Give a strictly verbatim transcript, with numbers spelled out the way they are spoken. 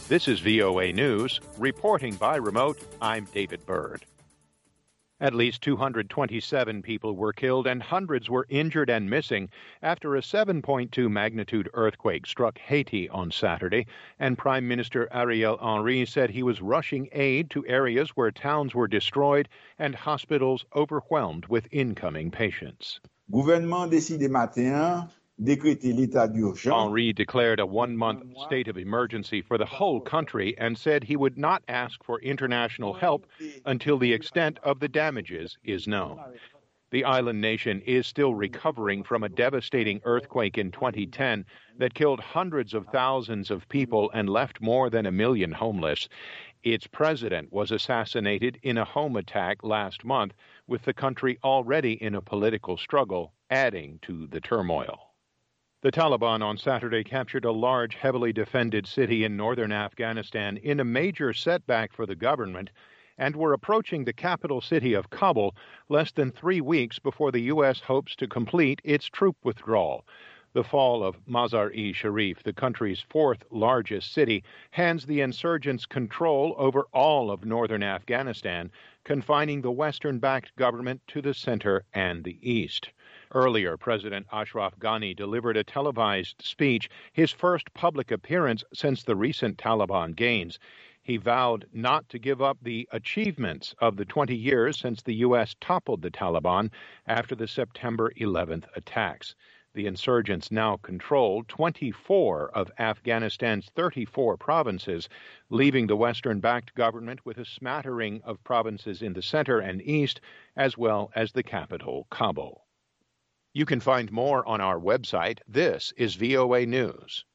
This is V O A News. Reporting by remote, I'm David Byrd. At least two hundred twenty-seven people were killed and hundreds were injured and missing after a seven point two magnitude earthquake struck Haiti on Saturday, and Prime Minister Ariel Henry said he was rushing aid to areas where towns were destroyed and hospitals overwhelmed with incoming patients. Gouvernement décide matin décréter l'état d'urgence. Henry declared a one-month state of emergency for the whole country and said he would not ask for international help until the extent of the damages is known. The island nation is still recovering from a devastating earthquake in twenty ten that killed hundreds of thousands of people and left more than a million homeless. Its president was assassinated in a home attack last month, with the country already in a political struggle, adding to the turmoil. The Taliban on Saturday captured a large, heavily defended city in northern Afghanistan in a major setback for the government, and were approaching the capital city of Kabul less than three weeks before the U S hopes to complete its troop withdrawal. The fall of Mazar-e-Sharif, the country's fourth largest city, hands the insurgents control over all of northern Afghanistan, confining the Western-backed government to the center and the east. Earlier, President Ashraf Ghani delivered a televised speech, his first public appearance since the recent Taliban gains. He vowed not to give up the achievements of the twenty years since the U S toppled the Taliban after the September eleventh attacks. The insurgents now control twenty-four of Afghanistan's thirty-four provinces, leaving the Western-backed government with a smattering of provinces in the center and east, as well as the capital, Kabul. You can find more on our website. This is V O A News.